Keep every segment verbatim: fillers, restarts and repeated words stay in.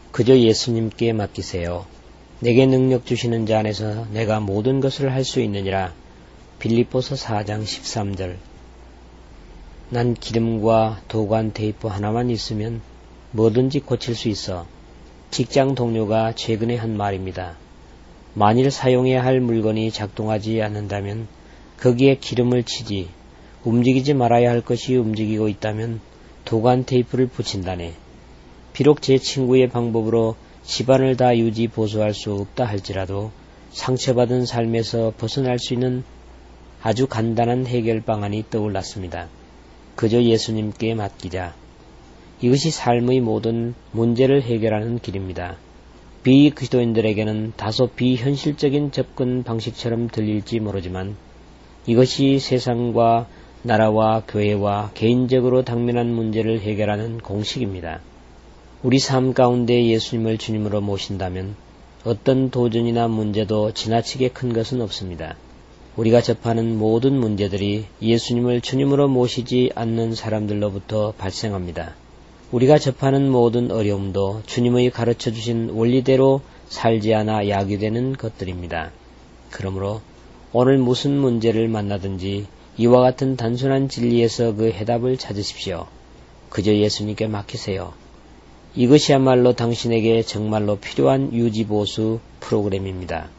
그저 예수님께 맡기세요. 내게 능력 주시는 자 안에서 내가 모든 것을 할 수 있느니라. 빌립보서 사 장 십삼 절. 난 기름과 도관 테이프 하나만 있으면 뭐든지 고칠 수 있어. 직장 동료가 최근에 한 말입니다. 만일 사용해야 할 물건이 작동하지 않는다면 거기에 기름을 치지, 움직이지 말아야 할 것이 움직이고 있다면 도관 테이프를 붙인다네. 비록 제 친구의 방법으로 집안을 다 유지 보수할 수 없다 할지라도 상처받은 삶에서 벗어날 수 있는 아주 간단한 해결 방안이 떠올랐습니다. 그저 예수님께 맡기자. 이것이 삶의 모든 문제를 해결하는 길입니다. 비그리스도인들에게는 다소 비현실적인 접근 방식처럼 들릴지 모르지만 이것이 세상과 나라와 교회와 개인적으로 당면한 문제를 해결하는 공식입니다. 우리 삶 가운데 예수님을 주님으로 모신다면 어떤 도전이나 문제도 지나치게 큰 것은 없습니다. 우리가 접하는 모든 문제들이 예수님을 주님으로 모시지 않는 사람들로부터 발생합니다. 우리가 접하는 모든 어려움도 주님의 가르쳐 주신 원리대로 살지 않아 야기되는 것들입니다. 그러므로 오늘 무슨 문제를 만나든지 이와 같은 단순한 진리에서 그 해답을 찾으십시오. 그저 예수님께 맡기세요. 이것이야말로 당신에게 정말로 필요한 유지보수 프로그램입니다.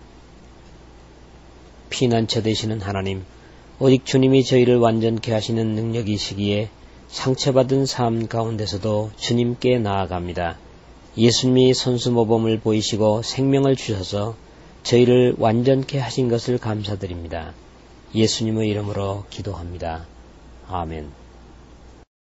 피난처 되시는 하나님, 오직 주님이 저희를 완전케 하시는 능력이시기에 상처받은 삶 가운데서도 주님께 나아갑니다. 예수님이 손수모범을 보이시고 생명을 주셔서 저희를 완전케 하신 것을 감사드립니다. 예수님의 이름으로 기도합니다. 아멘.